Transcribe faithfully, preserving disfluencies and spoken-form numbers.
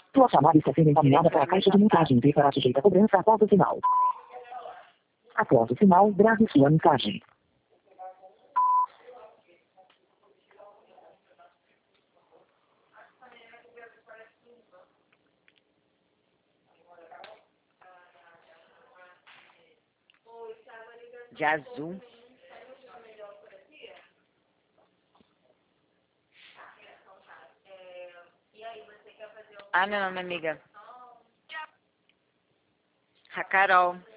Sua chamada está sendo encaminhada para a caixa de mensagem e será sujeita a cobrança após o sinal. Após o sinal, grave sua mensagem. De azul. Ah, meu nome é amiga. A Carol.